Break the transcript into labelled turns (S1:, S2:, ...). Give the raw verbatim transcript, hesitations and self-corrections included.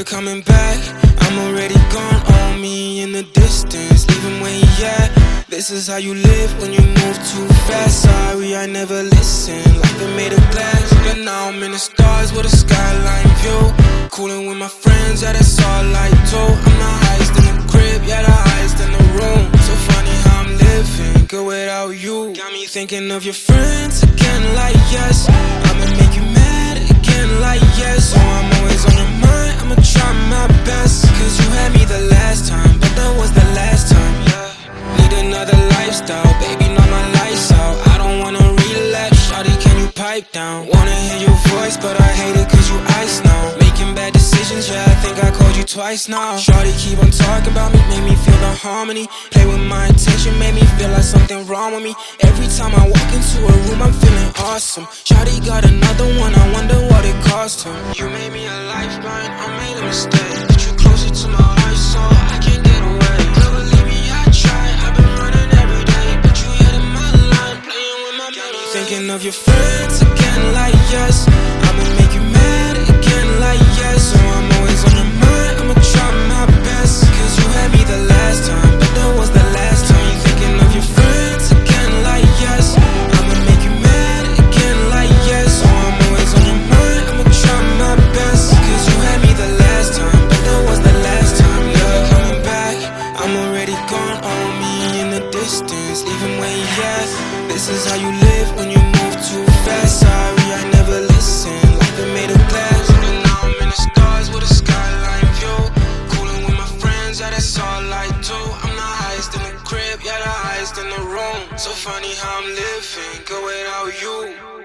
S1: coming back. I'm already gone, all me in the distance, leaving where you at. This is how you live when you move too fast. Sorry, I never listened, like I made of glass. But now I'm in the stars with a skyline view, cooling with my friends, yeah, that's all I do. I'm the highest in the crib, yeah, the highest in the room. So funny how I'm living, good without you. Got me thinking of your friends again, like yes, I'ma make you mad again, like yes. So I'm always on your mind, I'ma try my best. Cause you had me the last time, but that was the last time, yeah. Need another lifestyle, baby, not my lights out. I don't wanna relapse, shawty, can you pipe down? Wanna hear your voice, but I hate it cause you ice now. Making bad decisions, yeah, I think I called you twice now. Shawty, keep on talking about me, make me feel the harmony. Play with my attention, make me feel like something wrong with me. Every time I walk into a room, I'm feeling awesome. Shawty got another one, I wonder what it cost him. You made me a lifeline, I made a mistake. Put you closer to my heart, so I can't get away. Never leave me, I try, I've been running every day, but you hit in my line, playing with my memory. Thinking of your friends again, like yes, I'ma make you mad again, like yes. So I'm always on your mind, I'ma try my best. Cause you had me the last time, but that was the last time. Thinking of your friends again, like yes, I'ma make you mad again, like yes. So I'm always on your mind, I'ma try my best. Cause you had me the last time, but that was the last time. Yeah, coming back, I'm already gone, all me in the distance, leaving where you at. This is how you live when you move too fast. Sorry, I never listened, like I made of glass. And now I'm in the stars with a skyline view, cooling with my friends, yeah, that's all I do. I'm the highest in the crib, yeah, the highest in the room. So funny how I'm living, good without you.